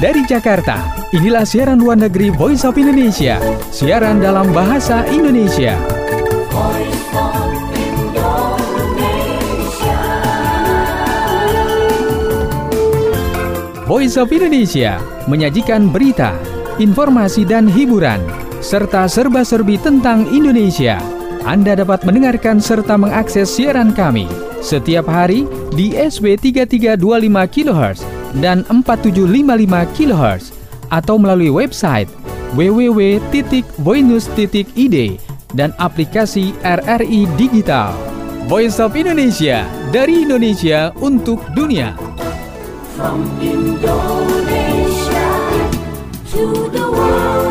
Dari Jakarta, inilah siaran luar negeri Voice of Indonesia, siaran dalam bahasa Indonesia. Voice of Indonesia. Voice of Indonesia menyajikan berita, informasi dan hiburan, serta serba-serbi tentang Indonesia. Anda dapat mendengarkan serta mengakses siaran kami setiap hari di SW 3325 kHz dan 4755 kHz atau melalui website www.voinews.id dan aplikasi RRI Digital. Voice of Indonesia, dari Indonesia untuk dunia. From Indonesia to the world.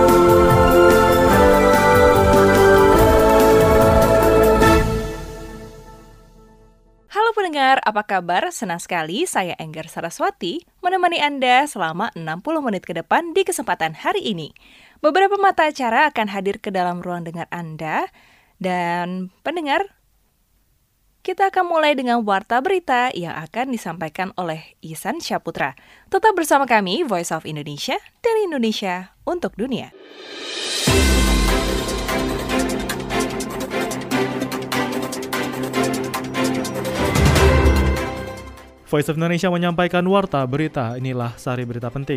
Halo pendengar, apa kabar? Senang sekali saya Enggar Saraswati menemani Anda selama 60 menit ke depan di kesempatan hari ini. Beberapa mata acara akan hadir ke dalam ruang dengar Anda. Dan pendengar, kita akan mulai dengan warta berita yang akan disampaikan oleh Ihsan Syaputra. Tetap bersama kami, Voice of Indonesia, dari Indonesia untuk dunia. Voice of Indonesia menyampaikan warta berita. Inilah sari berita penting.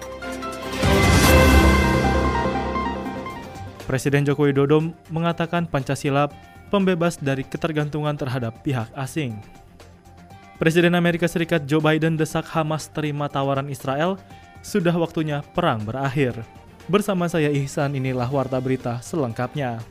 Presiden Joko Widodo mengatakan Pancasila pembebas dari ketergantungan terhadap pihak asing. Presiden Amerika Serikat Joe Biden desak Hamas terima tawaran Israel, sudah waktunya perang berakhir. Bersama saya Ihsan, inilah warta berita selengkapnya.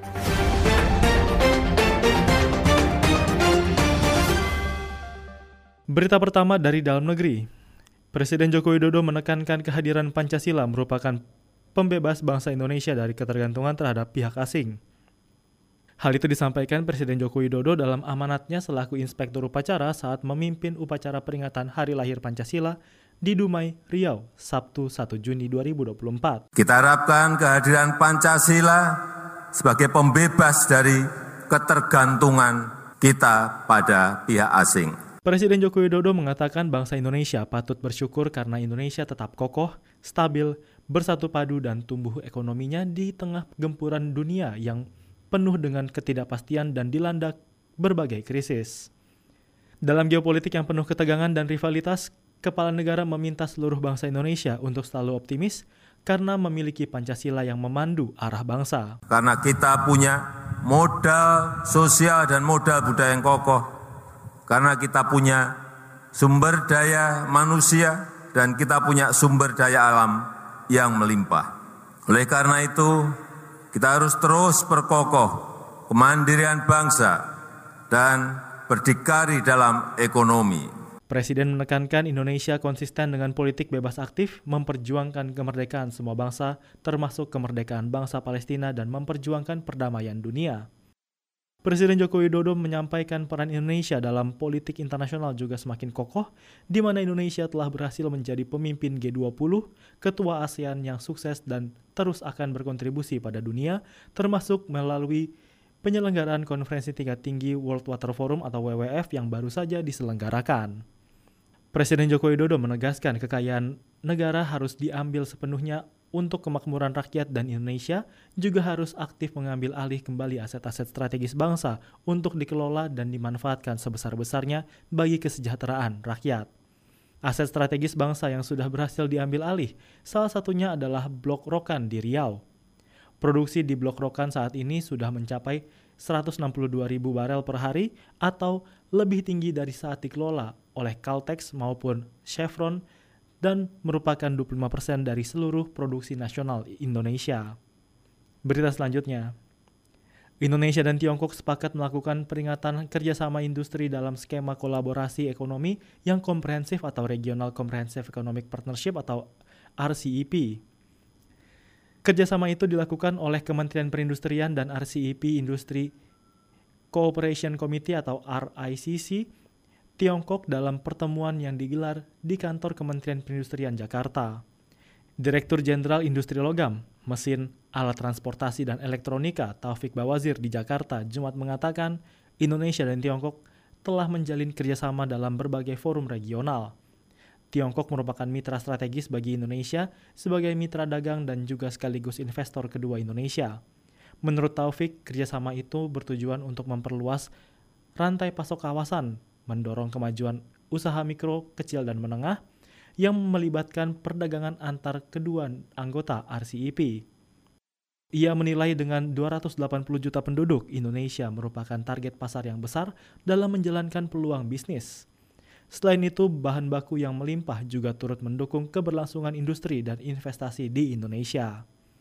Berita pertama dari dalam negeri. Presiden Joko Widodo menekankan kehadiran Pancasila merupakan pembebas bangsa Indonesia dari ketergantungan terhadap pihak asing. Hal itu disampaikan Presiden Joko Widodo dalam amanatnya selaku Inspektur Upacara saat memimpin upacara peringatan Hari Lahir Pancasila di Dumai, Riau, Sabtu 1 Juni 2024. Kita harapkan kehadiran Pancasila sebagai pembebas dari ketergantungan kita pada pihak asing. Presiden Joko Widodo mengatakan bangsa Indonesia patut bersyukur karena Indonesia tetap kokoh, stabil, bersatu padu dan tumbuh ekonominya di tengah gempuran dunia yang penuh dengan ketidakpastian dan dilanda berbagai krisis. Dalam geopolitik yang penuh ketegangan dan rivalitas, Kepala Negara meminta seluruh bangsa Indonesia untuk selalu optimis karena memiliki Pancasila yang memandu arah bangsa. Karena kita punya modal sosial dan modal budaya yang kokoh. Karena kita punya sumber daya manusia dan kita punya sumber daya alam yang melimpah. Oleh karena itu, kita harus terus perkokoh kemandirian bangsa dan berdikari dalam ekonomi. Presiden menekankan Indonesia konsisten dengan politik bebas aktif, memperjuangkan kemerdekaan semua bangsa, termasuk kemerdekaan bangsa Palestina dan memperjuangkan perdamaian dunia. Presiden Joko Widodo menyampaikan peran Indonesia dalam politik internasional juga semakin kokoh, di mana Indonesia telah berhasil menjadi pemimpin G20, ketua ASEAN yang sukses dan terus akan berkontribusi pada dunia, termasuk melalui penyelenggaraan konferensi tingkat tinggi World Water Forum atau WWF yang baru saja diselenggarakan. Presiden Joko Widodo menegaskan kekayaan negara harus diambil sepenuhnya untuk kemakmuran rakyat dan Indonesia juga harus aktif mengambil alih kembali aset-aset strategis bangsa untuk dikelola dan dimanfaatkan sebesar-besarnya bagi kesejahteraan rakyat. Aset strategis bangsa yang sudah berhasil diambil alih, salah satunya adalah Blok Rokan di Riau. Produksi di Blok Rokan saat ini sudah mencapai 162.000 barel per hari atau lebih tinggi dari saat dikelola oleh Caltex maupun Chevron dan merupakan 25% dari seluruh produksi nasional Indonesia. Berita selanjutnya. Indonesia dan Tiongkok sepakat melakukan peringatan kerjasama industri dalam skema kolaborasi ekonomi yang komprehensif atau Regional Comprehensive Economic Partnership atau RCEP. Kerjasama itu dilakukan oleh Kementerian Perindustrian dan RCEP Industry Cooperation Committee atau RICC Tiongkok dalam pertemuan yang digelar di kantor Kementerian Perindustrian Jakarta. Direktur Jenderal Industri Logam, Mesin, Alat Transportasi dan Elektronika Taufik Bawazir di Jakarta Jumat mengatakan Indonesia dan Tiongkok telah menjalin kerjasama dalam berbagai forum regional. Tiongkok merupakan mitra strategis bagi Indonesia sebagai mitra dagang dan juga sekaligus investor kedua Indonesia. Menurut Taufik, kerjasama itu bertujuan untuk memperluas rantai pasok kawasan, mendorong kemajuan usaha mikro, kecil, dan menengah yang melibatkan perdagangan antar kedua anggota RCEP. Ia menilai dengan 280 juta penduduk, Indonesia merupakan target pasar yang besar dalam menjalankan peluang bisnis. Selain itu, bahan baku yang melimpah juga turut mendukung keberlangsungan industri dan investasi di Indonesia.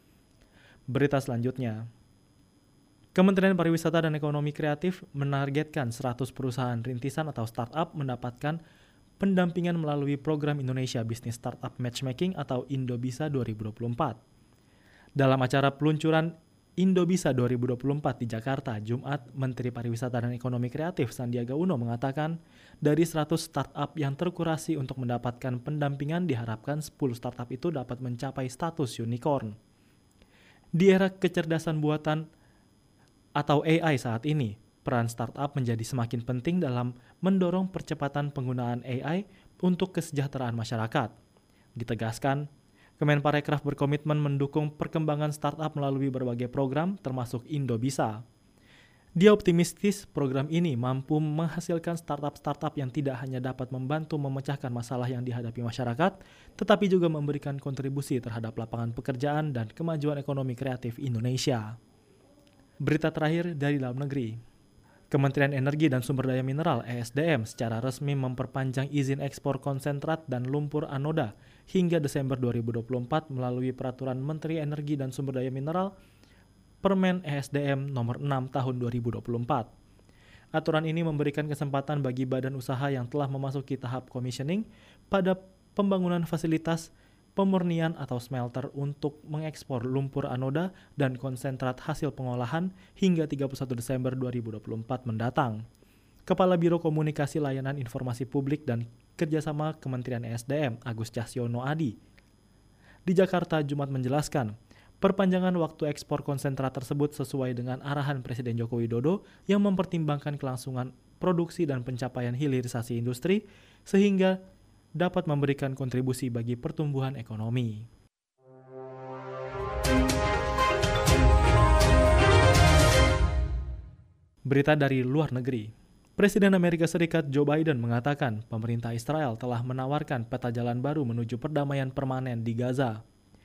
Berita selanjutnya. Kementerian Pariwisata dan Ekonomi Kreatif menargetkan 100 perusahaan rintisan atau startup mendapatkan pendampingan melalui program Indonesia Business Startup Matchmaking atau Indobisa 2024. Dalam acara peluncuran Indobisa 2024 di Jakarta, Jumat, Menteri Pariwisata dan Ekonomi Kreatif Sandiaga Uno mengatakan, dari 100 startup yang terkurasi untuk mendapatkan pendampingan diharapkan 10 startup itu dapat mencapai status unicorn. Di era kecerdasan buatan atau AI saat ini, peran startup menjadi semakin penting dalam mendorong percepatan penggunaan AI untuk kesejahteraan masyarakat. Ditegaskan, Kemenparekraf berkomitmen mendukung perkembangan startup melalui berbagai program termasuk Indobisa. Dia optimistis program ini mampu menghasilkan startup-startup yang tidak hanya dapat membantu memecahkan masalah yang dihadapi masyarakat, tetapi juga memberikan kontribusi terhadap lapangan pekerjaan dan kemajuan ekonomi kreatif Indonesia. Berita terakhir dari dalam negeri. Kementerian Energi dan Sumber Daya Mineral (ESDM) secara resmi memperpanjang izin ekspor konsentrat dan lumpur anoda hingga Desember 2024 melalui Peraturan Menteri Energi dan Sumber Daya Mineral Permen ESDM nomor 6 tahun 2024. Aturan ini memberikan kesempatan bagi badan usaha yang telah memasuki tahap commissioning pada pembangunan fasilitas pemurnian atau smelter untuk mengekspor lumpur anoda dan konsentrat hasil pengolahan hingga 31 Desember 2024 mendatang. Kepala Biro Komunikasi Layanan Informasi Publik dan Kerjasama Kementerian ESDM, Agus Cahyono Adi, di Jakarta Jumat menjelaskan, perpanjangan waktu ekspor konsentrat tersebut sesuai dengan arahan Presiden Joko Widodo yang mempertimbangkan kelangsungan produksi dan pencapaian hilirisasi industri sehingga dapat memberikan kontribusi bagi pertumbuhan ekonomi. Berita dari luar negeri. Presiden Amerika Serikat Joe Biden mengatakan pemerintah Israel telah menawarkan peta jalan baru menuju perdamaian permanen di Gaza.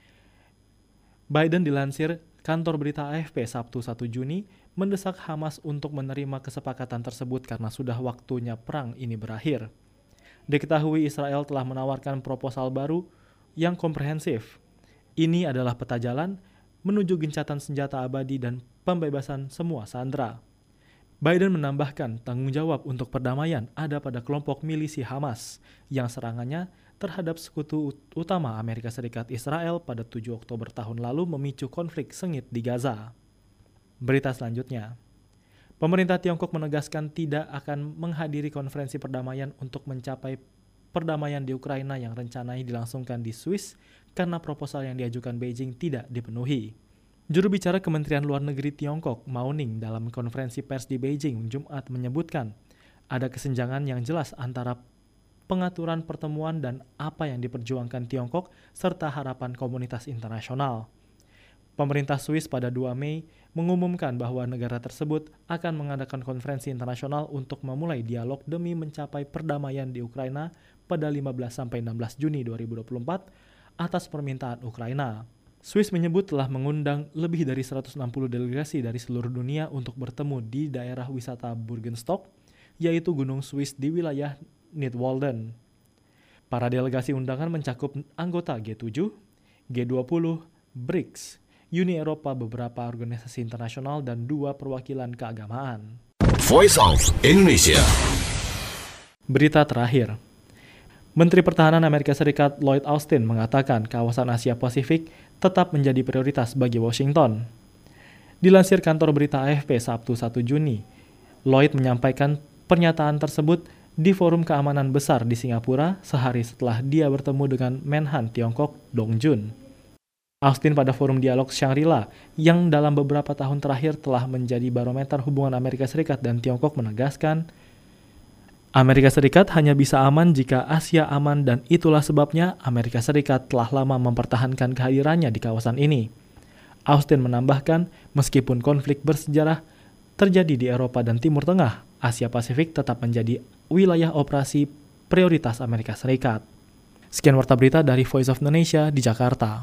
Biden dilansir kantor berita AFP Sabtu 1 Juni mendesak Hamas untuk menerima kesepakatan tersebut karena sudah waktunya perang ini berakhir. Diketahui Israel telah menawarkan proposal baru yang komprehensif. Ini adalah peta jalan menuju gencatan senjata abadi dan pembebasan semua sandera. Biden menambahkan tanggung jawab untuk perdamaian ada pada kelompok milisi Hamas yang serangannya terhadap sekutu utama Amerika Serikat Israel pada 7 Oktober tahun lalu memicu konflik sengit di Gaza. Berita selanjutnya. Pemerintah Tiongkok menegaskan tidak akan menghadiri konferensi perdamaian untuk mencapai perdamaian di Ukraina yang rencananya dilangsungkan di Swiss karena proposal yang diajukan Beijing tidak dipenuhi. Juru bicara Kementerian Luar Negeri Tiongkok, Mao Ning, dalam konferensi pers di Beijing Jumat menyebutkan ada kesenjangan yang jelas antara pengaturan pertemuan dan apa yang diperjuangkan Tiongkok serta harapan komunitas internasional. Pemerintah Swiss pada 2 Mei mengumumkan bahwa negara tersebut akan mengadakan konferensi internasional untuk memulai dialog demi mencapai perdamaian di Ukraina pada 15-16 Juni 2024 atas permintaan Ukraina. Swiss menyebut telah mengundang lebih dari 160 delegasi dari seluruh dunia untuk bertemu di daerah wisata Burgenstock, yaitu gunung Swiss di wilayah Nidwalden. Para delegasi undangan mencakup anggota G7, G20, BRICS, Uni Eropa, beberapa organisasi internasional, dan 2 perwakilan keagamaan. Voice of Indonesia. Berita terakhir. Menteri Pertahanan Amerika Serikat Lloyd Austin mengatakan kawasan Asia Pasifik tetap menjadi prioritas bagi Washington. Dilansir kantor berita AFP Sabtu 1 Juni, Lloyd menyampaikan pernyataan tersebut di Forum Keamanan Besar di Singapura sehari setelah dia bertemu dengan Menhan Tiongkok Dong Jun. Austin pada Forum Dialog Shangri-La yang dalam beberapa tahun terakhir telah menjadi barometer hubungan Amerika Serikat dan Tiongkok menegaskan Amerika Serikat hanya bisa aman jika Asia aman dan itulah sebabnya Amerika Serikat telah lama mempertahankan kehadirannya di kawasan ini. Austin menambahkan, meskipun konflik bersejarah terjadi di Eropa dan Timur Tengah, Asia Pasifik tetap menjadi wilayah operasi prioritas Amerika Serikat. Sekian warta berita dari Voice of Indonesia di Jakarta.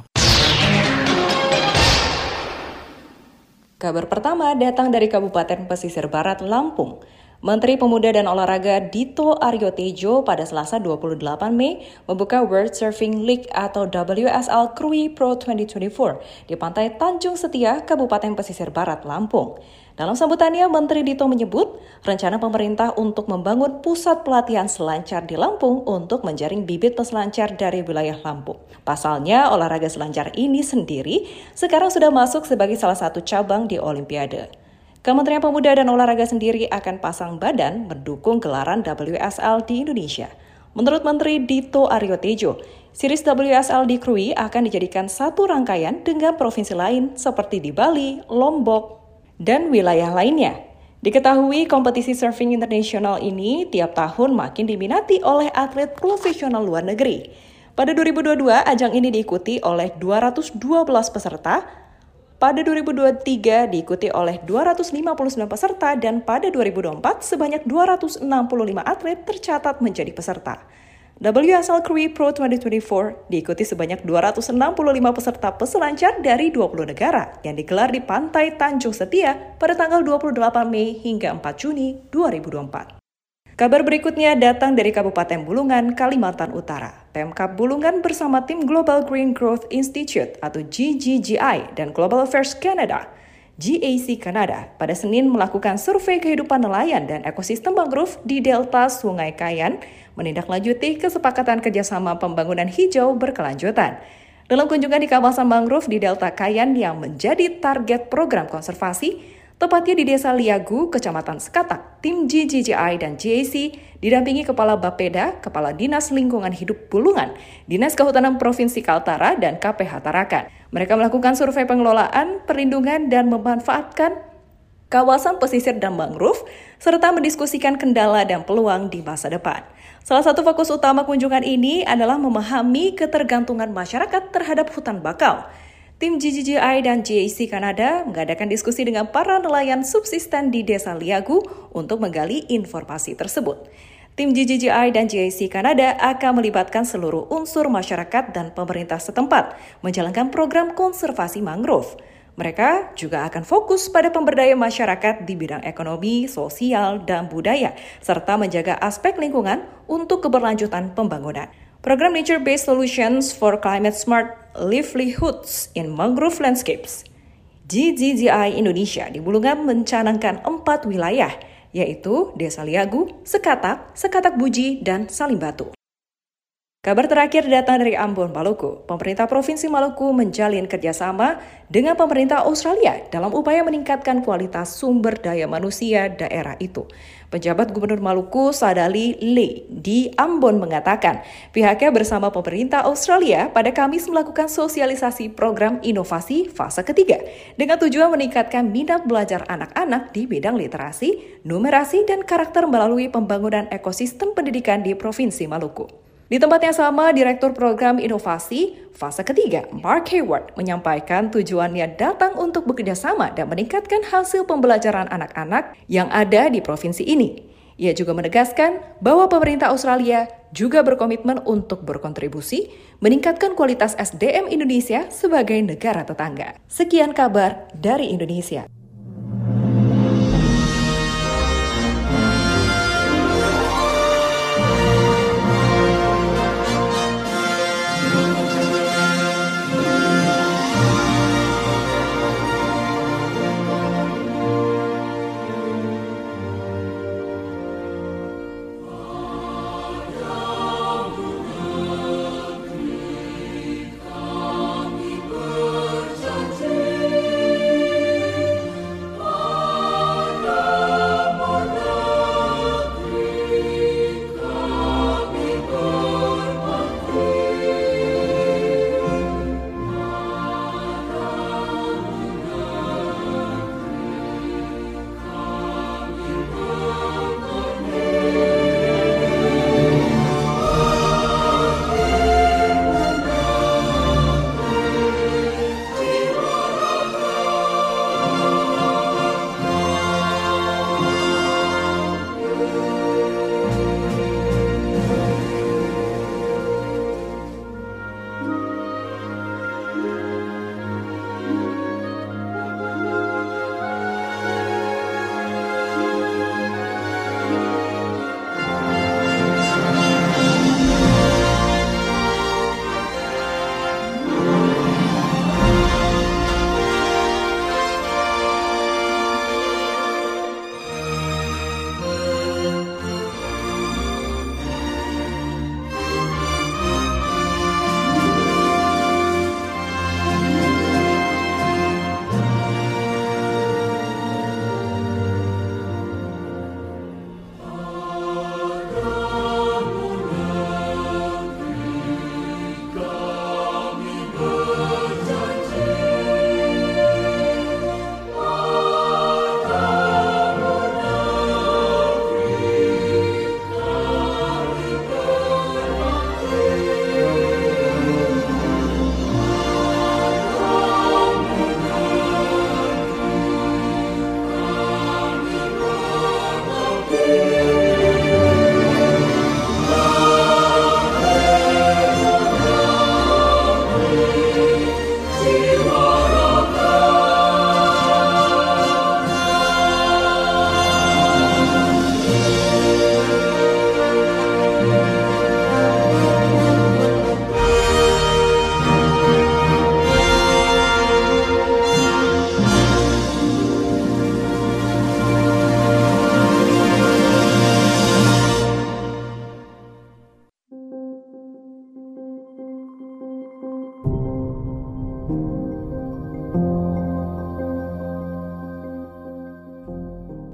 Kabar pertama datang dari Kabupaten Pesisir Barat, Lampung. Menteri Pemuda dan Olahraga Dito Aryo Tejo pada Selasa 28 Mei membuka World Surfing League atau WSL Krui Pro 2024 di Pantai Tanjung Setia, Kabupaten Pesisir Barat, Lampung. Dalam sambutannya, Menteri Dito menyebut rencana pemerintah untuk membangun pusat pelatihan selancar di Lampung untuk menjaring bibit peselancar dari wilayah Lampung. Pasalnya, olahraga selancar ini sendiri sekarang sudah masuk sebagai salah satu cabang di Olimpiade. Kementerian Pemuda dan Olahraga sendiri akan pasang badan mendukung gelaran WSL di Indonesia. Menurut Menteri Dito Aryo Tejo, series WSL di Krui akan dijadikan satu rangkaian dengan provinsi lain seperti di Bali, Lombok, dan wilayah lainnya. Diketahui kompetisi surfing internasional ini tiap tahun makin diminati oleh atlet profesional luar negeri. Pada 2022, ajang ini diikuti oleh 212 peserta, pada 2023 diikuti oleh 259 peserta dan pada 2024 sebanyak 265 atlet tercatat menjadi peserta. WSL Krui Pro 2024 diikuti sebanyak 265 peserta peselancar dari 20 negara yang digelar di Pantai Tanjung Setia pada tanggal 28 Mei hingga 4 Juni 2024. Kabar berikutnya datang dari Kabupaten Bulungan, Kalimantan Utara. Pemkab Bulungan bersama tim Global Green Growth Institute atau GGGI dan Global Affairs Canada, GAC Kanada, pada Senin melakukan survei kehidupan nelayan dan ekosistem mangrove di Delta Sungai Kayan, menindaklanjuti kesepakatan kerjasama pembangunan hijau berkelanjutan. Dalam kunjungan di kawasan mangrove di Delta Kayan yang menjadi target program konservasi, tepatnya di Desa Liagu, Kecamatan Sekatak, tim GGGI dan GAC didampingi Kepala Bapeda, Kepala Dinas Lingkungan Hidup Bulungan, Dinas Kehutanan Provinsi Kaltara, dan KPH Tarakan. Mereka melakukan survei pengelolaan, perlindungan, dan memanfaatkan kawasan pesisir dan mangrove, serta mendiskusikan kendala dan peluang di masa depan. Salah satu fokus utama kunjungan ini adalah memahami ketergantungan masyarakat terhadap hutan bakau. Tim GGGI dan GAC Kanada mengadakan diskusi dengan para nelayan subsisten di Desa Liagu untuk menggali informasi tersebut. Tim GGGI dan GAC Kanada akan melibatkan seluruh unsur masyarakat dan pemerintah setempat menjalankan program konservasi mangrove. Mereka juga akan fokus pada pemberdayaan masyarakat di bidang ekonomi, sosial, dan budaya, serta menjaga aspek lingkungan untuk keberlanjutan pembangunan. Program Nature-Based Solutions for Climate Smart Livelihoods in Mangrove Landscapes, GGGI Indonesia di Bulungan mencanangkan 4 wilayah, yaitu Desa Liagu, Sekatak, Sekatak Buji, dan Salimbatu. Kabar terakhir datang dari Ambon, Maluku. Pemerintah Provinsi Maluku menjalin kerjasama dengan pemerintah Australia dalam upaya meningkatkan kualitas sumber daya manusia daerah itu. Penjabat Gubernur Maluku, Sadali Lee, di Ambon mengatakan pihaknya bersama pemerintah Australia pada Kamis melakukan sosialisasi program inovasi fase ketiga dengan tujuan meningkatkan minat belajar anak-anak di bidang literasi, numerasi, dan karakter melalui pembangunan ekosistem pendidikan di Provinsi Maluku. Di tempat yang sama, Direktur Program Inovasi Fase Ketiga, Mark Hayward, menyampaikan tujuannya datang untuk bekerjasama dan meningkatkan hasil pembelajaran anak-anak yang ada di provinsi ini. Ia juga menegaskan bahwa pemerintah Australia juga berkomitmen untuk berkontribusi meningkatkan kualitas SDM Indonesia sebagai negara tetangga. Sekian kabar dari Indonesia.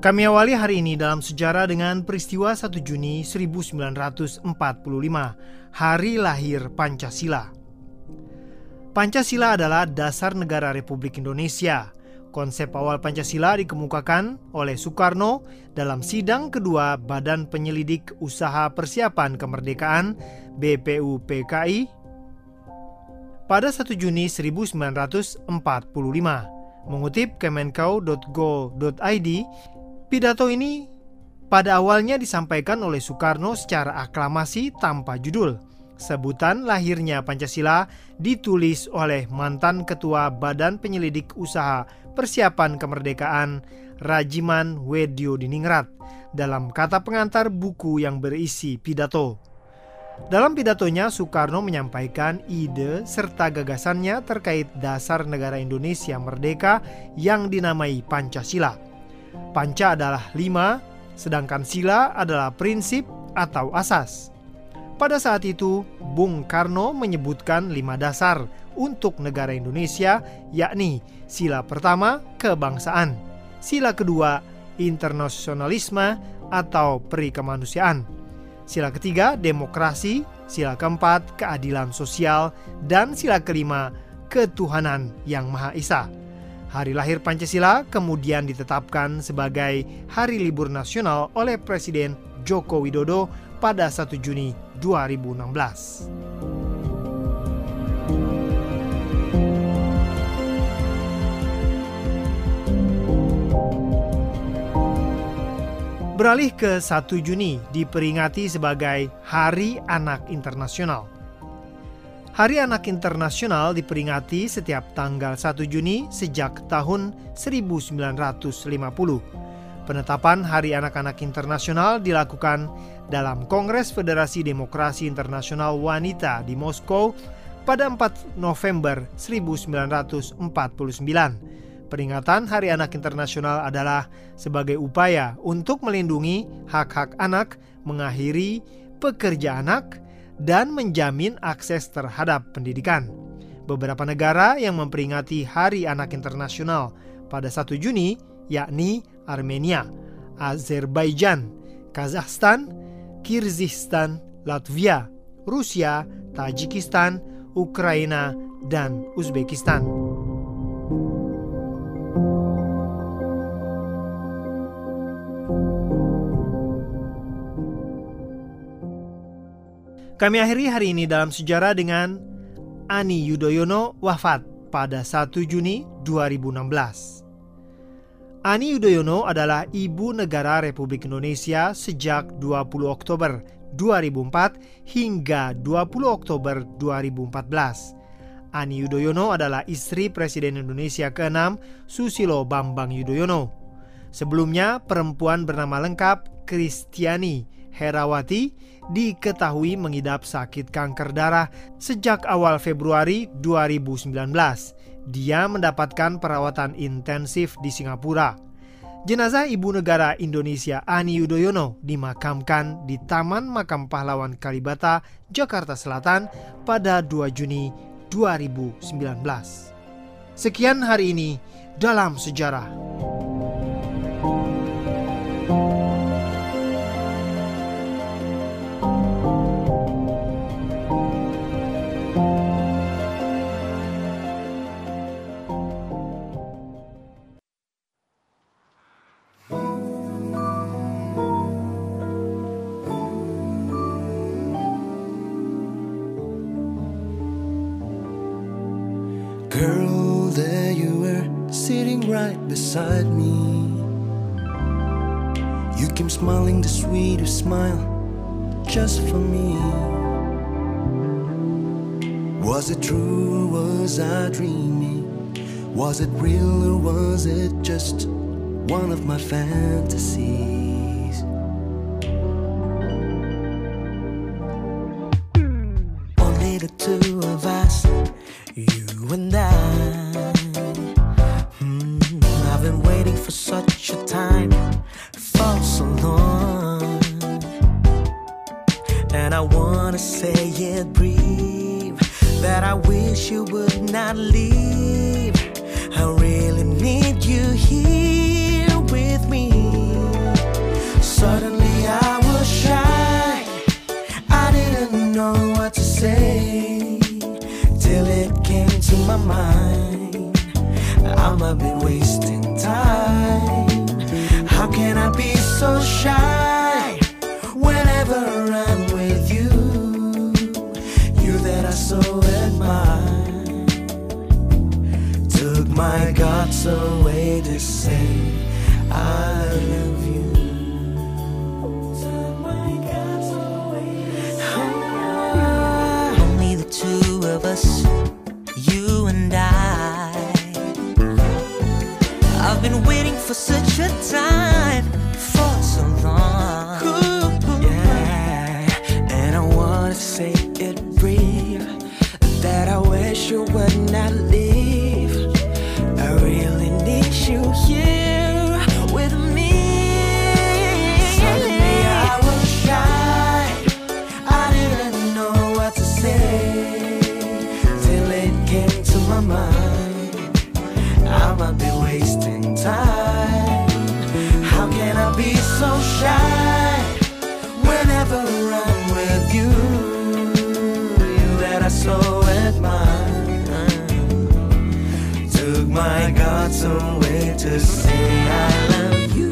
Kami awali hari ini dalam sejarah dengan peristiwa 1 Juni 1945, hari lahir Pancasila. Pancasila adalah dasar negara Republik Indonesia. Konsep awal Pancasila dikemukakan oleh Soekarno dalam sidang kedua Badan Penyelidik Usaha Persiapan Kemerdekaan BPUPKI pada 1 Juni 1945. Mengutip kemenkeu.go.id, pidato ini pada awalnya disampaikan oleh Soekarno secara aklamasi tanpa judul. Sebutan lahirnya Pancasila ditulis oleh mantan Ketua Badan Penyelidik Usaha Persiapan Kemerdekaan Rajiman Wedyodiningrat dalam kata pengantar buku yang berisi pidato. Dalam pidatonya, Soekarno menyampaikan ide serta gagasannya terkait dasar negara Indonesia merdeka yang dinamai Pancasila. Panca adalah 5, sedangkan sila adalah prinsip atau asas. Pada saat itu, Bung Karno menyebutkan 5 dasar untuk negara Indonesia, yakni sila pertama, kebangsaan, sila kedua, internasionalisme atau perikemanusiaan, sila ketiga, demokrasi, sila keempat, keadilan sosial, dan sila kelima, ketuhanan yang Maha Esa. Hari lahir Pancasila kemudian ditetapkan sebagai hari libur nasional oleh Presiden Joko Widodo pada 1 Juni 2016. Beralih ke 1 Juni diperingati sebagai Hari Anak Internasional. Hari Anak Internasional diperingati setiap tanggal 1 Juni sejak tahun 1950. Penetapan Hari Anak-Anak Internasional dilakukan dalam Kongres Federasi Demokrasi Internasional Wanita di Moskow pada 4 November 1949. Peringatan Hari Anak Internasional adalah sebagai upaya untuk melindungi hak-hak anak, mengakhiri pekerja anak, dan menjamin akses terhadap pendidikan. Beberapa negara yang memperingati Hari Anak Internasional pada 1 Juni yakni Armenia, Azerbaijan, Kazakhstan, Kyrgyzstan, Latvia, Rusia, Tajikistan, Ukraina, dan Uzbekistan. Kami akhiri hari ini dalam sejarah dengan Ani Yudhoyono wafat pada 1 Juni 2016. Ani Yudhoyono adalah ibu negara Republik Indonesia sejak 20 Oktober 2004 hingga 20 Oktober 2014. Ani Yudhoyono adalah istri Presiden Indonesia ke-6 Susilo Bambang Yudhoyono. Sebelumnya, perempuan bernama lengkap Kristiani Herawati diketahui mengidap sakit kanker darah sejak awal Februari 2019. Dia mendapatkan perawatan intensif di Singapura. Jenazah Ibu Negara Indonesia Ani Yudhoyono dimakamkan di Taman Makam Pahlawan Kalibata, Jakarta Selatan pada 2 Juni 2019. Sekian hari ini dalam sejarah. Girl, there you were, sitting right beside me. You came smiling the sweetest smile, just for me. Was it true, was I dreaming? Was it real or was it just one of my fantasies? Only the two of us, you and I. I've been waiting for such a time for so long, and I wanna say it brief, that I wish you would not leave. I really need you here with me. so shy whenever I'm with you. You that I so admire took my guts away to say I love you. Took my guts away to say only the two of us, you and I. I've been waiting for such a time for so long. Yeah, and I wanna say it real, that I wish you would not leave. I really need you here with me. Suddenly I was shy, I didn't know what to say, till it came to my mind, I might be wasting time. How can I be so shy whenever I'm with you? You that I so admire took my guts away to say I love you.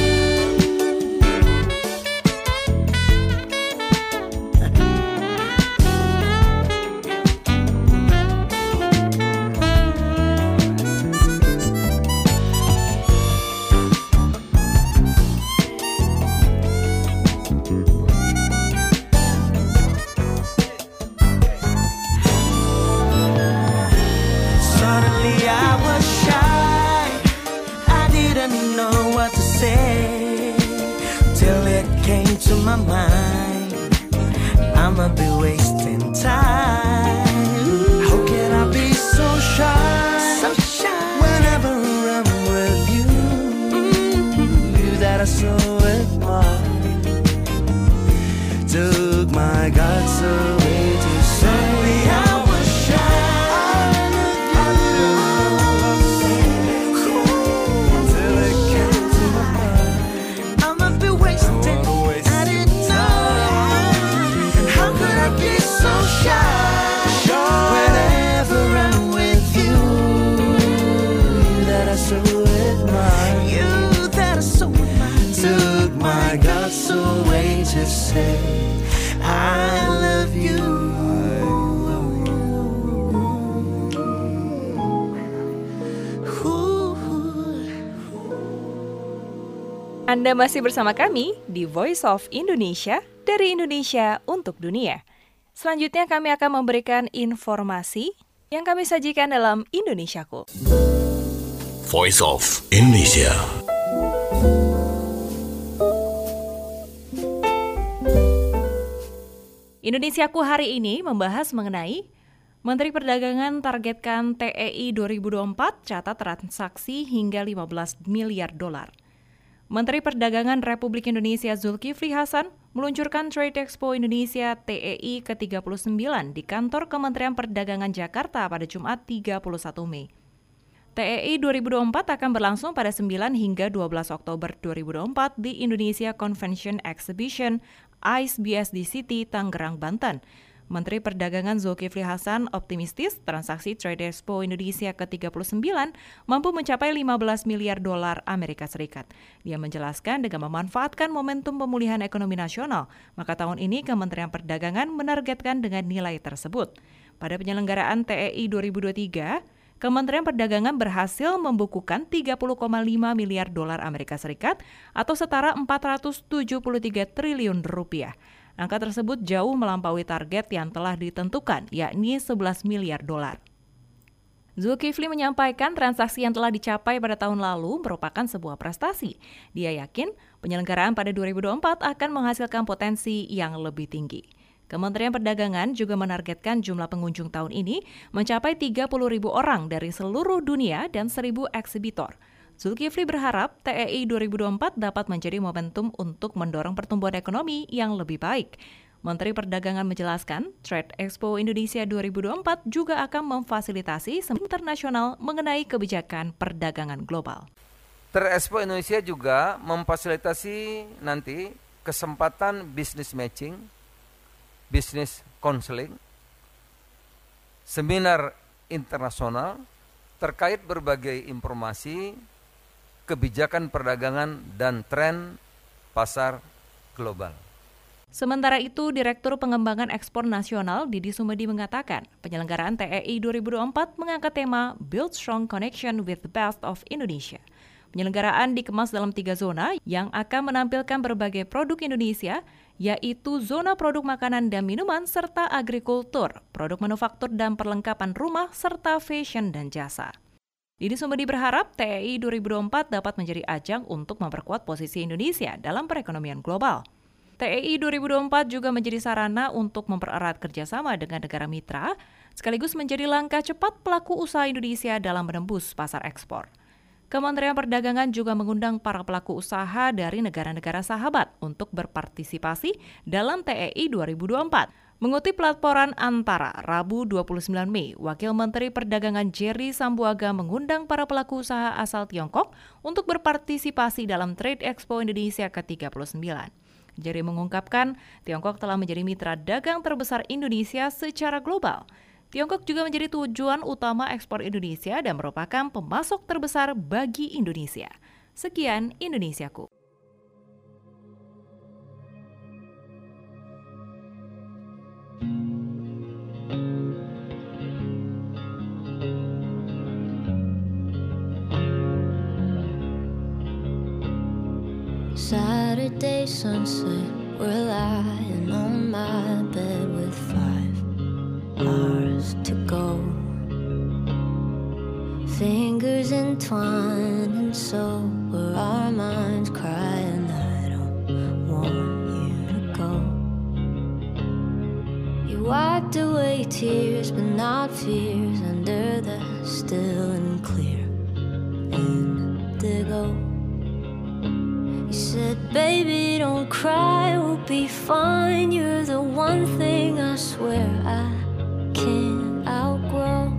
Suddenly I was shy, I didn't know what to say, till it came to my mind, I'ma be wasting time. How can I be so shy, whenever I'm with you? You that I so admire took my guts away to say I was shy. To say I love you. Anda masih bersama kami di Voice of Indonesia, dari Indonesia untuk dunia. Selanjutnya kami akan memberikan informasi yang kami sajikan dalam Indonesiaku. Voice of Indonesia. Indonesiaku hari ini membahas mengenai Menteri Perdagangan targetkan TEI 2024 catat transaksi hingga 15 miliar dolar. Menteri Perdagangan Republik Indonesia Zulkifli Hasan meluncurkan Trade Expo Indonesia TEI ke-39 di kantor Kementerian Perdagangan Jakarta pada Jumat 31 Mei. TEI 2024 akan berlangsung pada 9 hingga 12 Oktober 2024 di Indonesia Convention Exhibition ICE BSD City, Tangerang, Banten. Menteri Perdagangan Zulkifli Hasan optimistis transaksi Trade Expo Indonesia ke-39 mampu mencapai 15 miliar dolar Amerika Serikat. Dia menjelaskan dengan memanfaatkan momentum pemulihan ekonomi nasional, maka tahun ini Kementerian Perdagangan menargetkan dengan nilai tersebut. Pada penyelenggaraan TEI 2023, Kementerian Perdagangan berhasil membukukan 30,5 miliar dolar Amerika Serikat atau setara 473 triliun rupiah. Angka tersebut jauh melampaui target yang telah ditentukan, yakni 11 miliar dolar. Zulkifli menyampaikan transaksi yang telah dicapai pada tahun lalu merupakan sebuah prestasi. Dia yakin penyelenggaraan pada 2024 akan menghasilkan potensi yang lebih tinggi. Kementerian Perdagangan juga menargetkan jumlah pengunjung tahun ini mencapai 30.000 orang dari seluruh dunia dan 1.000 eksibitor. Zulkifli berharap TEI 2024 dapat menjadi momentum untuk mendorong pertumbuhan ekonomi yang lebih baik. Menteri Perdagangan menjelaskan, Trade Expo Indonesia 2024 juga akan memfasilitasi internasional mengenai kebijakan perdagangan global. Trade Expo Indonesia juga memfasilitasi nanti kesempatan business matching, business counseling, seminar internasional terkait berbagai informasi, kebijakan perdagangan dan tren pasar global. Sementara itu, Direktur Pengembangan Ekspor Nasional Didi Sumedi mengatakan, penyelenggaraan TEI 2024 mengangkat tema Build Strong Connection with the Best of Indonesia. Penyelenggaraan dikemas dalam 3 zona yang akan menampilkan berbagai produk Indonesia, yaitu zona produk makanan dan minuman serta agrikultur, produk manufaktur dan perlengkapan rumah serta fashion dan jasa. Didi Sumedi berharap TEI 2024 dapat menjadi ajang untuk memperkuat posisi Indonesia dalam perekonomian global. TEI 2024 juga menjadi sarana untuk mempererat kerjasama dengan negara mitra, sekaligus menjadi langkah cepat pelaku usaha Indonesia dalam menembus pasar ekspor. Kementerian Perdagangan juga mengundang para pelaku usaha dari negara-negara sahabat untuk berpartisipasi dalam TEI 2024. Mengutip laporan Antara, Rabu 29 Mei, Wakil Menteri Perdagangan Jerry Sambuaga mengundang para pelaku usaha asal Tiongkok untuk berpartisipasi dalam Trade Expo Indonesia ke-39. Jerry mengungkapkan, Tiongkok telah menjadi mitra dagang terbesar Indonesia secara global. Tiongkok juga menjadi tujuan utama ekspor Indonesia dan merupakan pemasok terbesar bagi Indonesia. Sekian Indonesiaku. Saturday sunset, we're lying on my bed with 5 hours to go. Fingers entwined and so were our minds crying, I don't want you to go. You wiped away tears but not fears under the still and clear indigo. You said, baby, don't cry, we'll be fine. You're the one thing I swear I can't outgrow.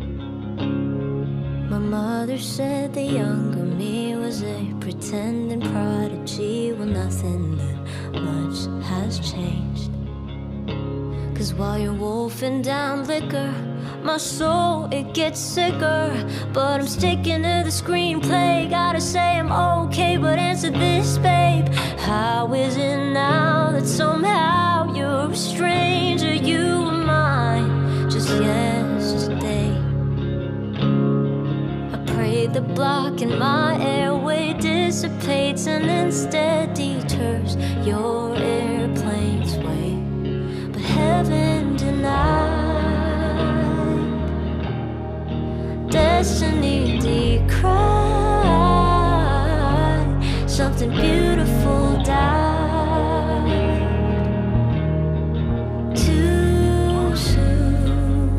My mother said the younger me was a pretending prodigy. Well, nothing that much has changed. 'Cause while you're wolfing down liquor, my soul, it gets sicker. But I'm sticking to the screenplay. Gotta say I'm okay, but answer this, babe. How is it now that somehow you're a stranger? You were mine just yesterday. I pray the block in my airway dissipates and instead deters your airplane's way. But heaven denied. Destiny decried. Something beautiful died too soon.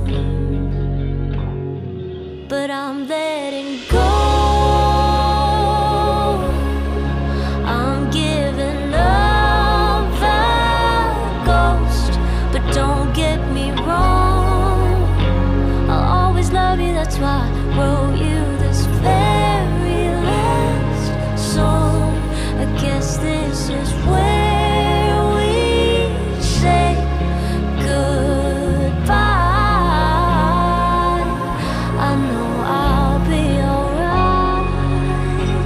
But I'm letting go. I'm giving up that ghost. But don't get me wrong, I'll always love you, that's why I wrote you this very last song. I guess this is where we say goodbye. I know I'll be alright.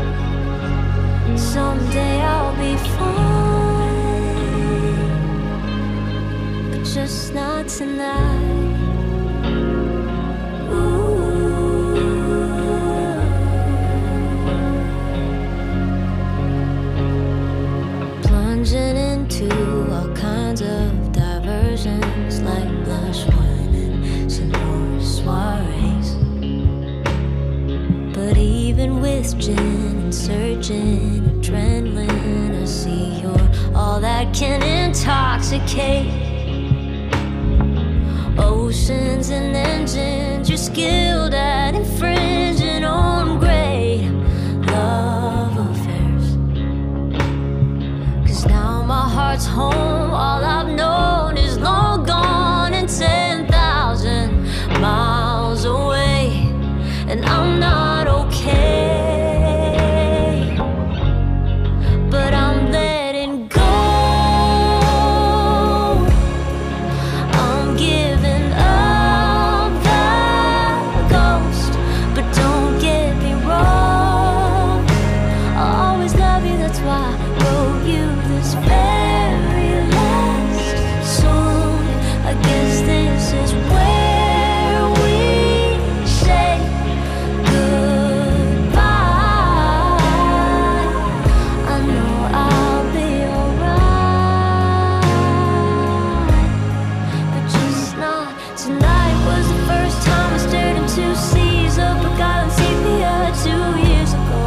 Someday I'll be fine, but just not tonight. Plunging into all kinds of diversions, like lush wine and senor soirees. But even with gin and surging adrenaline, I see you're all that can intoxicate. Oceans and engines, you're skilled at infringing on great love affairs. 'Cause now my heart's home, all I've known is long gone and 10,000 miles away. And I'm not okay, but I'm letting go. I'm giving up that ghost. But don't get me wrong, I'll always love you. That's why I wrote you this very last song. I guess this is where we say goodbye. I know I'll be alright, but just not tonight. Was the first time I stared into seas of forgotten sepia 2 years ago.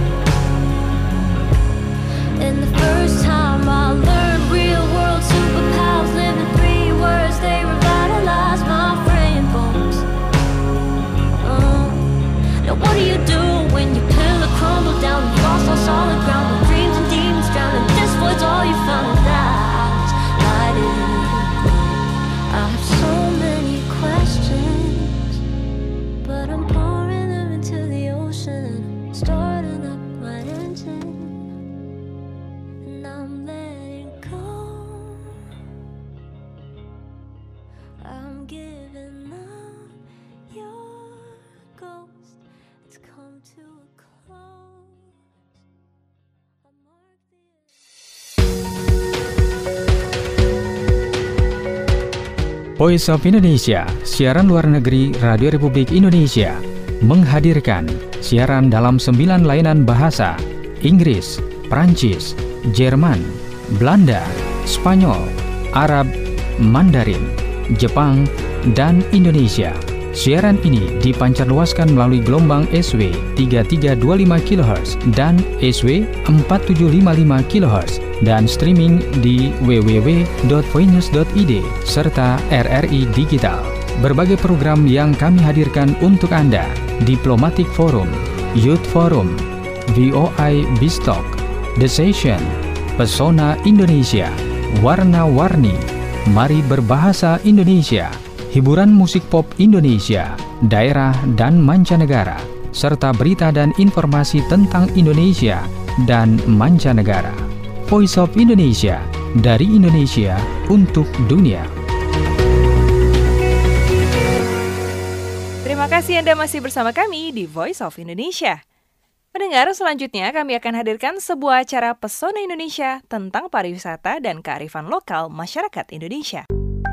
And the first time I learned real world superpowers, living 3 words, they revitalized my frame bones. Now what do you do when your pillow crumbled down and lost on solid ground, with dreams and demons drowned, and this was all you found? That's not it. I have so many questions, but I'm pouring them into the ocean, starting up my engine. And I'm letting go. I'm giving up your ghost. It's come to a close. I mark the Voice of Indonesia, siaran luar negeri Radio Republik Indonesia, menghadirkan siaran dalam 9 layanan bahasa: Inggris, Prancis, Jerman, Belanda, Spanyol, Arab, Mandarin, Jepang, dan Indonesia. Siaran ini dipancarluaskan melalui gelombang SW 3325 kHz dan SW 4755 kHz dan streaming di www.voinews.id serta RRI Digital. Berbagai program yang kami hadirkan untuk Anda: Diplomatic Forum, Youth Forum, VOI Bistalk, The Session, Pesona Indonesia, Warna-Warni, Mari Berbahasa Indonesia, hiburan musik pop Indonesia, daerah dan mancanegara, serta berita dan informasi tentang Indonesia dan mancanegara. Voice of Indonesia, dari Indonesia untuk dunia. Terima kasih Anda masih bersama kami di Voice of Indonesia. Pendengar, selanjutnya kami akan hadirkan sebuah acara Pesona Indonesia tentang pariwisata dan kearifan lokal masyarakat Indonesia.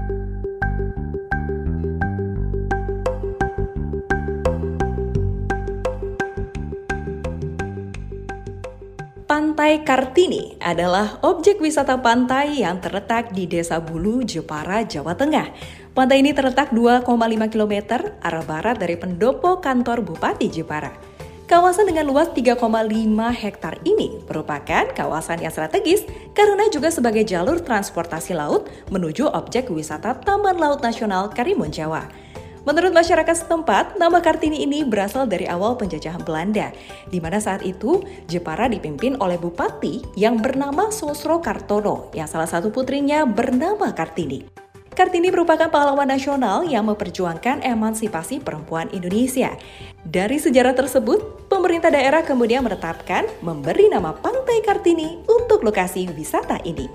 Pantai Kartini adalah objek wisata pantai yang terletak di Desa Bulu, Jepara, Jawa Tengah. Pantai ini terletak 2,5 km arah barat dari pendopo kantor Bupati Jepara. Kawasan dengan luas 3,5 hektar ini merupakan kawasan yang strategis karena juga sebagai jalur transportasi laut menuju objek wisata Taman Laut Nasional Karimun Jawa. Menurut masyarakat setempat, nama Kartini ini berasal dari awal penjajahan Belanda, di mana saat itu Jepara dipimpin oleh bupati yang bernama Sosro Kartono, yang salah satu putrinya bernama Kartini. Kartini merupakan pahlawan nasional yang memperjuangkan emansipasi perempuan Indonesia. Dari sejarah tersebut, pemerintah daerah kemudian menetapkan memberi nama Pantai Kartini untuk lokasi wisata ini.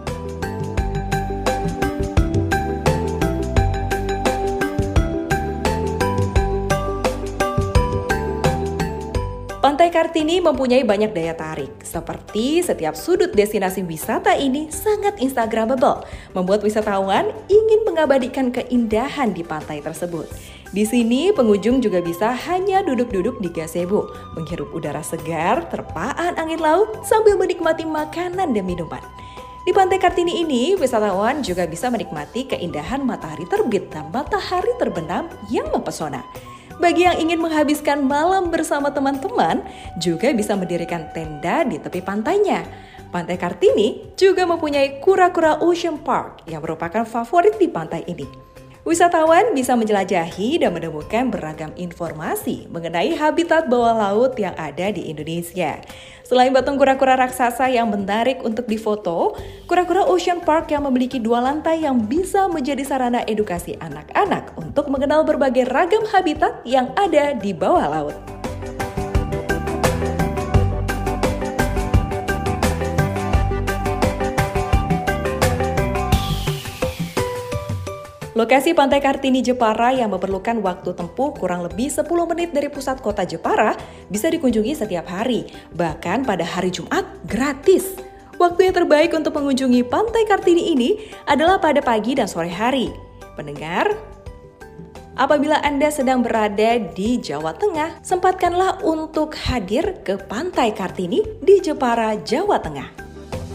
Pantai Kartini mempunyai banyak daya tarik, seperti setiap sudut destinasi wisata ini sangat instagramable, membuat wisatawan ingin mengabadikan keindahan di pantai tersebut. Di sini pengunjung juga bisa hanya duduk-duduk di gazebo, menghirup udara segar, terpaan angin laut sambil menikmati makanan dan minuman. Di Pantai Kartini ini, wisatawan juga bisa menikmati keindahan matahari terbit dan matahari terbenam yang mempesona. Bagi yang ingin menghabiskan malam bersama teman-teman, juga bisa mendirikan tenda di tepi pantainya. Pantai Kartini juga mempunyai kura-kura Ocean Park yang merupakan favorit di pantai ini. Wisatawan bisa menjelajahi dan menemukan beragam informasi mengenai habitat bawah laut yang ada di Indonesia. Selain patung kura-kura raksasa yang menarik untuk difoto, kura-kura Ocean Park yang memiliki 2 lantai yang bisa menjadi sarana edukasi anak-anak untuk mengenal berbagai ragam habitat yang ada di bawah laut. Lokasi Pantai Kartini Jepara yang memerlukan waktu tempuh kurang lebih 10 menit dari pusat kota Jepara bisa dikunjungi setiap hari, bahkan pada hari Jumat gratis. Waktu yang terbaik untuk mengunjungi Pantai Kartini ini adalah pada pagi dan sore hari. Pendengar, apabila Anda sedang berada di Jawa Tengah, sempatkanlah untuk hadir ke Pantai Kartini di Jepara, Jawa Tengah.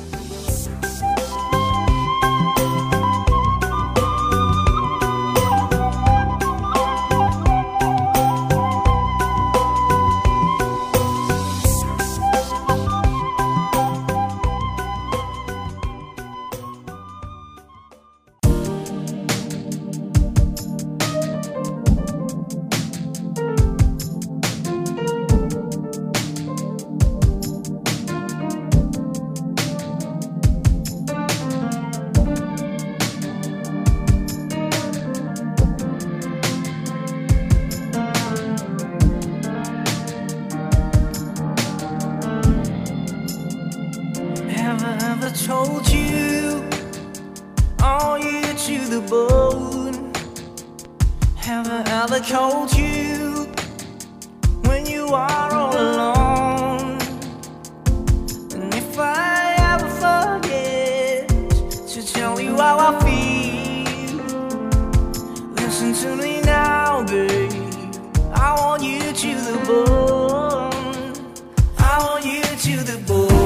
Told you, are you to the bone? Have I ever called you when you are all alone? And if I ever forget to tell you how I feel, listen to me now, babe. I want you to the bone. I want you to the bone.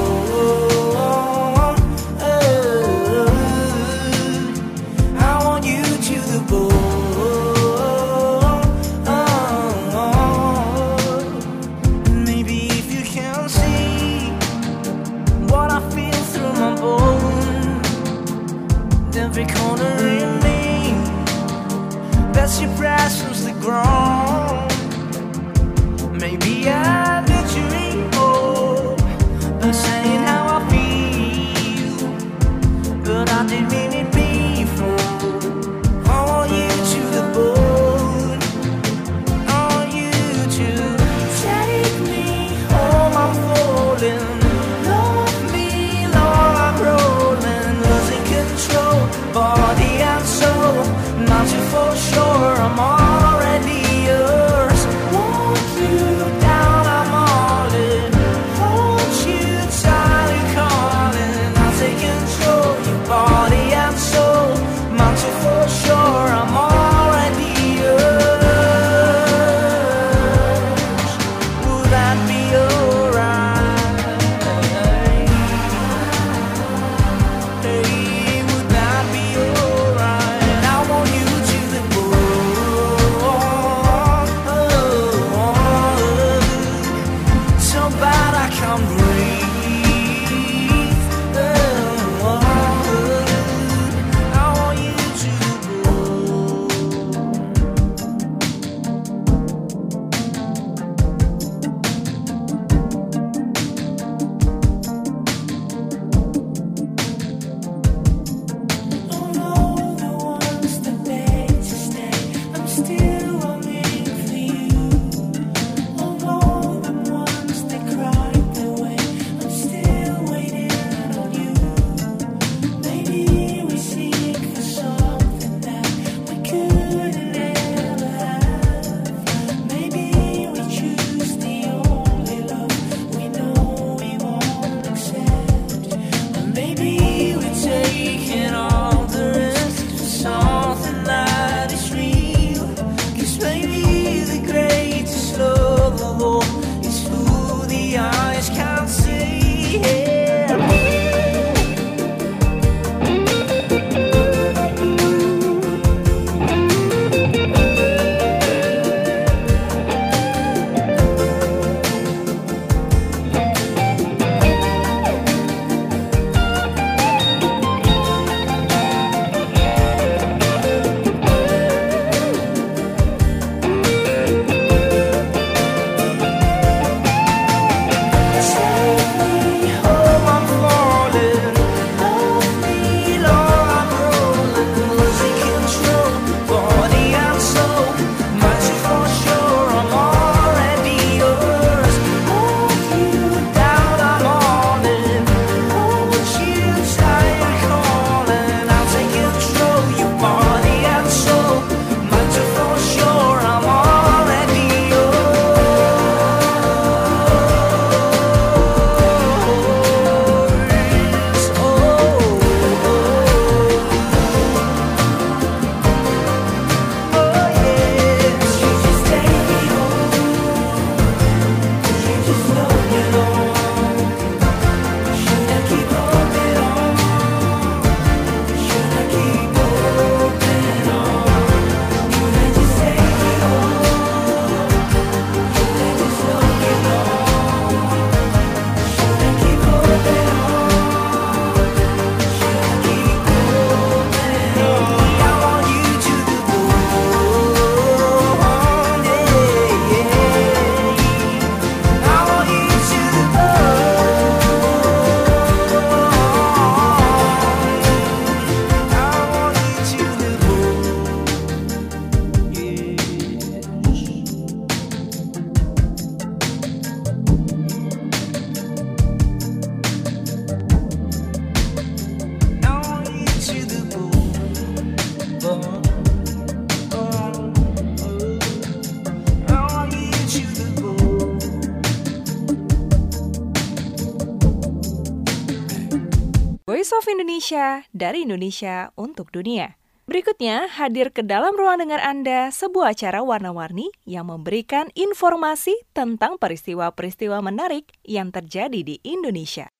Voice of Indonesia, dari Indonesia untuk dunia. Berikutnya, hadir ke dalam ruang dengar Anda sebuah acara warna-warni yang memberikan informasi tentang peristiwa-peristiwa menarik yang terjadi di Indonesia.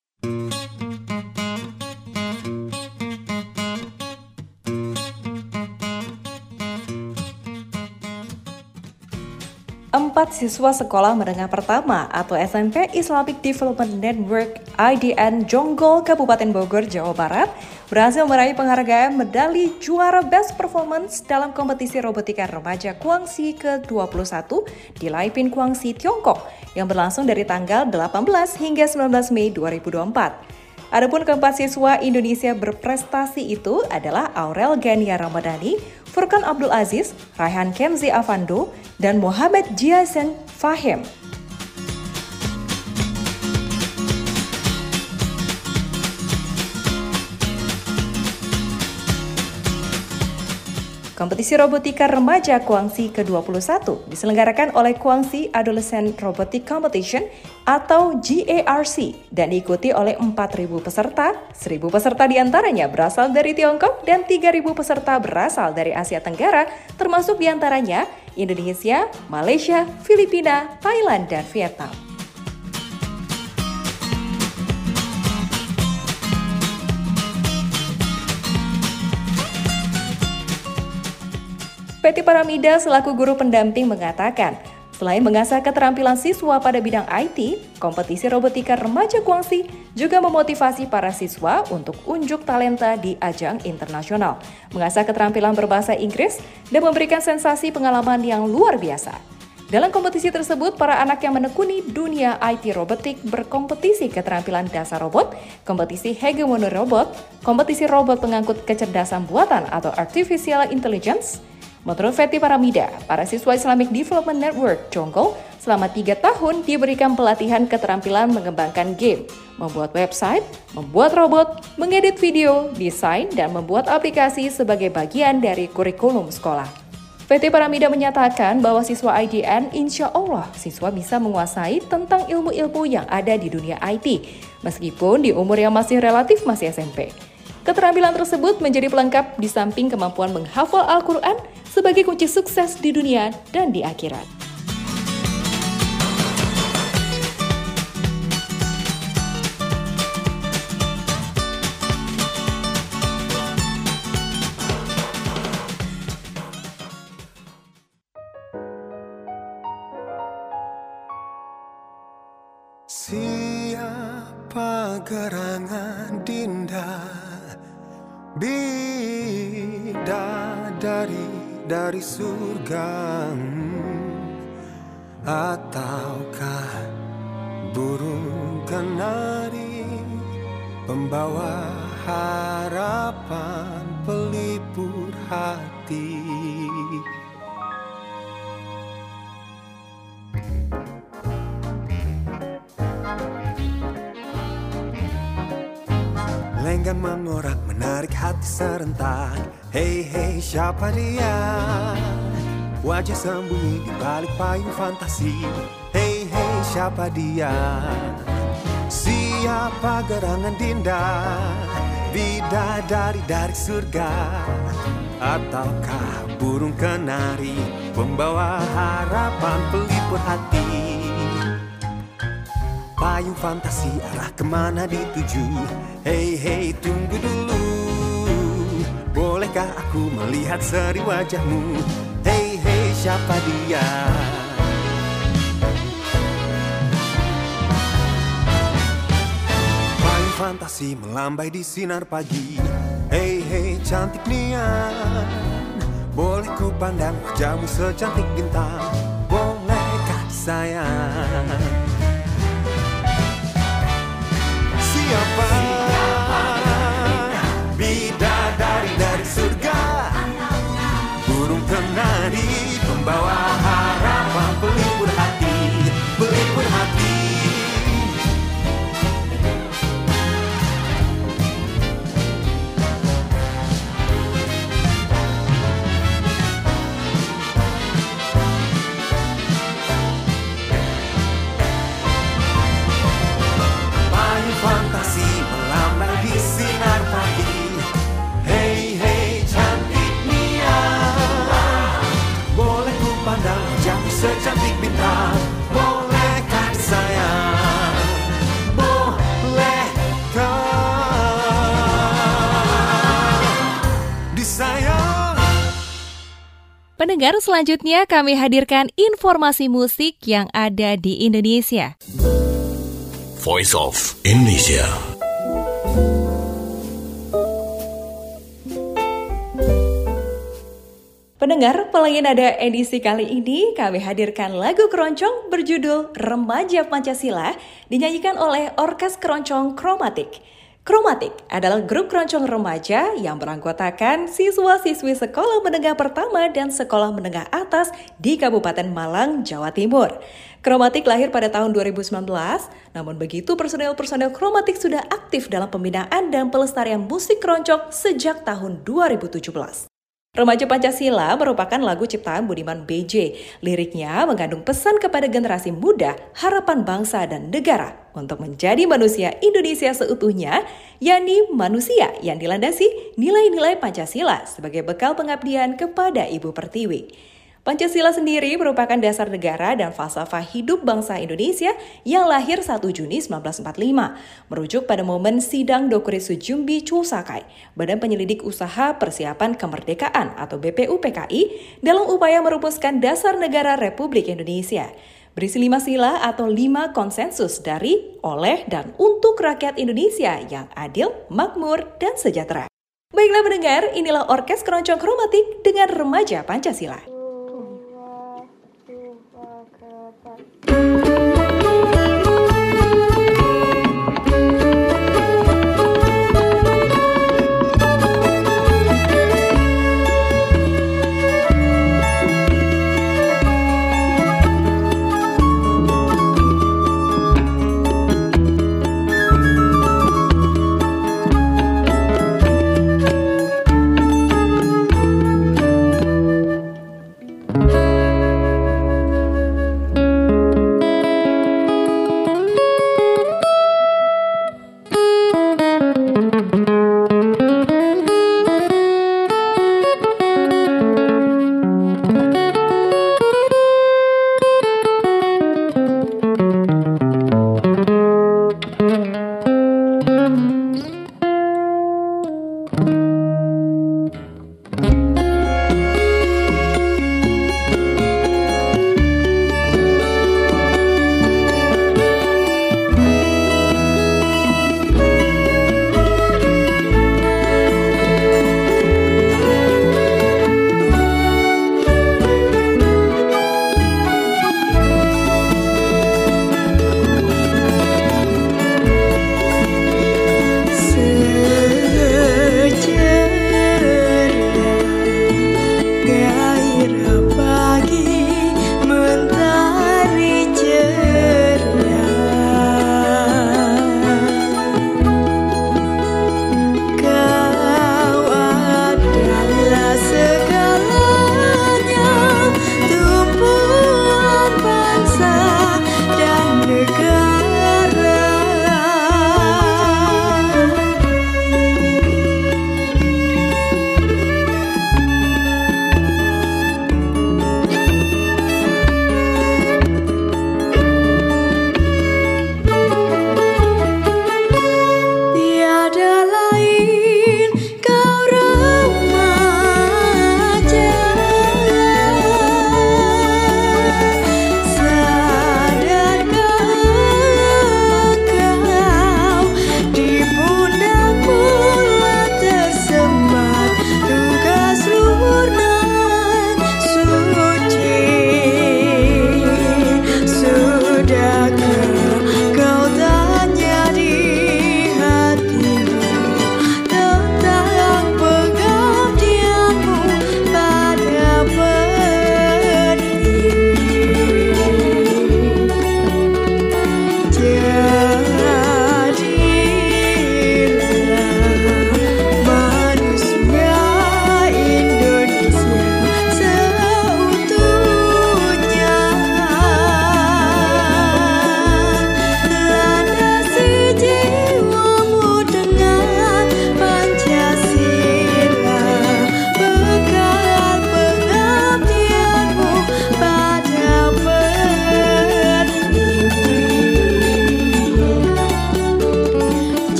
Empat siswa sekolah menengah pertama atau SMP Islamic Development Network IDN Jonggol, Kabupaten Bogor, Jawa Barat berhasil meraih penghargaan medali juara Best Performance dalam kompetisi robotika remaja Guangxi ke-21 di Laipin Guangxi, Tiongkok yang berlangsung dari tanggal 18 hingga 19 Mei 2024. Adapun keempat siswa Indonesia berprestasi itu adalah Aurel Gania Ramadhani, Furkan Abdul Aziz, Raihan Kemzi Avando, dan Muhammad Jiasen Fahim. Kompetisi robotika remaja Guangxi ke-21 diselenggarakan oleh Guangxi Adolescent Robotic Competition atau GARC dan diikuti oleh 4.000 peserta, 1.000 peserta diantaranya berasal dari Tiongkok dan 3.000 peserta berasal dari Asia Tenggara, termasuk diantaranya Indonesia, Malaysia, Filipina, Thailand, dan Vietnam. PT Paramida selaku guru pendamping mengatakan, selain mengasah keterampilan siswa pada bidang IT, kompetisi robotika remaja Guangxi juga memotivasi para siswa untuk unjuk talenta di ajang internasional, mengasah keterampilan berbahasa Inggris, dan memberikan sensasi pengalaman yang luar biasa. Dalam kompetisi tersebut, para anak yang menekuni dunia IT robotik berkompetisi keterampilan dasar robot, kompetisi hegemoni robot, kompetisi robot pengangkut kecerdasan buatan atau artificial intelligence. Menurut PT Paramida, para siswa Islamic Development Network Jonggol selama 3 tahun diberikan pelatihan keterampilan mengembangkan game, membuat website, membuat robot, mengedit video, desain, dan membuat aplikasi sebagai bagian dari kurikulum sekolah. PT Paramida menyatakan bahwa siswa IDN insya Allah siswa bisa menguasai tentang ilmu-ilmu yang ada di dunia IT, meskipun di umur yang masih relatif masih SMP. Keterampilan tersebut menjadi pelengkap di samping kemampuan menghafal Al-Quran sebagai kunci sukses di dunia dan di akhirat. Siapa gerangan Dinda, bidadari dari surga, ataukah burung kanari pembawa harapan pelipur hati. Lenggan mengorak menarik hati serentak. Hey hey, siapa dia? Wajah sembunyi di balik payung fantasi. Hey hey, siapa dia? Siapa gerangan Dinda, bidadari dari surga, ataukah burung kenari pembawa harapan pelipur hati? Payung fantasi arah kemana dituju? Hey hey, tunggu dulu, bolehkah aku melihat seri wajahmu? Hey hey, siapa dia? Payung fantasi melambai di sinar pagi. Hey hey, cantik nian, boleh ku pandang wajahmu secantik bintang? Bolehkah sayang? Siapa bidadari dari surga, burung kenari pembawa harapan pelipur hati, pelipur hati. Fantasi Pendengar, selanjutnya kami hadirkan informasi musik yang ada di Indonesia. Voice of Indonesia. Pendengar, Pelangi Nada edisi kali ini kami hadirkan lagu keroncong berjudul Remaja Pancasila dinyanyikan oleh Orkes Keroncong Kromatik. Kromatik adalah grup keroncong remaja yang beranggotakan siswa-siswi sekolah menengah pertama dan sekolah menengah atas di Kabupaten Malang, Jawa Timur. Kromatik lahir pada tahun 2019, namun begitu personel-personel Kromatik sudah aktif dalam pembinaan dan pelestarian musik keroncong sejak tahun 2017. Remaja Pancasila merupakan lagu ciptaan Budiman BJ. Liriknya mengandung pesan kepada generasi muda, harapan bangsa dan negara untuk menjadi manusia Indonesia seutuhnya, yakni manusia yang dilandasi nilai-nilai Pancasila sebagai bekal pengabdian kepada Ibu Pertiwi. Pancasila sendiri merupakan dasar negara dan falsafah hidup bangsa Indonesia yang lahir 1 Juni 1945, merujuk pada momen sidang Dokuritsu Jumbi Chusakai, Badan Penyelidik Usaha Persiapan Kemerdekaan atau BPUPKI, dalam upaya merumuskan dasar negara Republik Indonesia. Berisi 5 sila atau 5 konsensus dari, oleh, dan untuk rakyat Indonesia yang adil, makmur, dan sejahtera. Baiklah pendengar, inilah Orkes Keroncong Kromatik dengan Remaja Pancasila.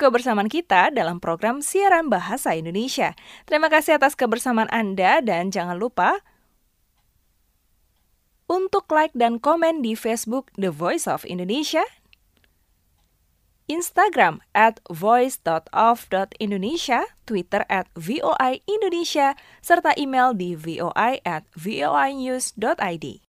kebersamaan kita dalam program siaran bahasa Indonesia. Terima kasih atas kebersamaan Anda dan jangan lupa untuk like dan komen di Facebook The Voice of Indonesia, Instagram @voice.of.indonesia, Twitter @VOI Indonesia, serta email di voi@voinews.id.